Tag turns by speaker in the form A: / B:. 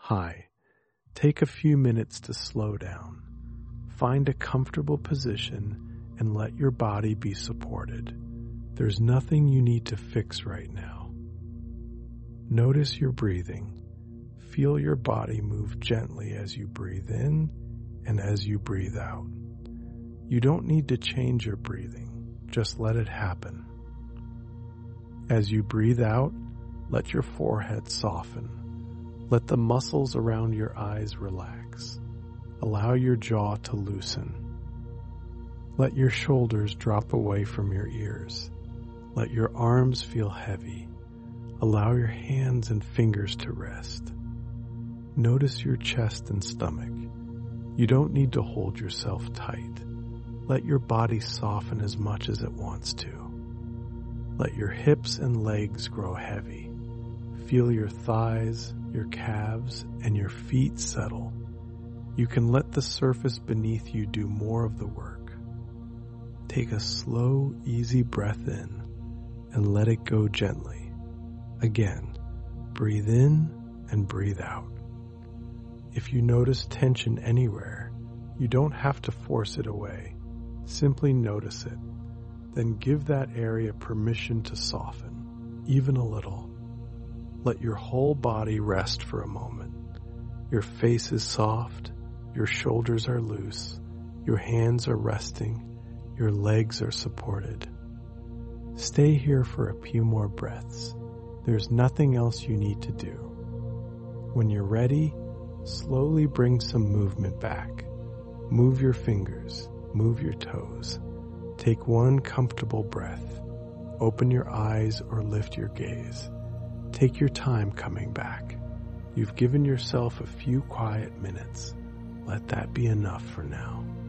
A: Hi. Take a few minutes to slow down. Find a comfortable position and let your body be supported. There's nothing you need to fix right now. Notice your breathing. Feel your body move gently as you breathe in and as you breathe out. You don't need to change your breathing, just let it happen. As you breathe out, let your forehead soften. Let the muscles around your eyes relax. Allow your jaw to loosen. Let your shoulders drop away from your ears. Let your arms feel heavy. Allow your hands and fingers to rest. Notice your chest and stomach. You don't need to hold yourself tight. Let your body soften as much as it wants to. Let your hips and legs grow heavy. Feel your thighs, your calves, and your feet settle. You can let the surface beneath you do more of the work. Take a slow, easy breath in and let it go gently. Again, breathe in and breathe out. If you notice tension anywhere, you don't have to force it away. Simply notice it. Then give that area permission to soften, even a little. Let your whole body rest for a moment. Your face is soft, your shoulders are loose, your hands are resting, your legs are supported. Stay here for a few more breaths. There's nothing else you need to do. When you're ready, slowly bring some movement back. Move your fingers, move your toes. Take one comfortable breath. Open your eyes or lift your gaze. Take your time coming back. You've given yourself a few quiet minutes. Let that be enough for now.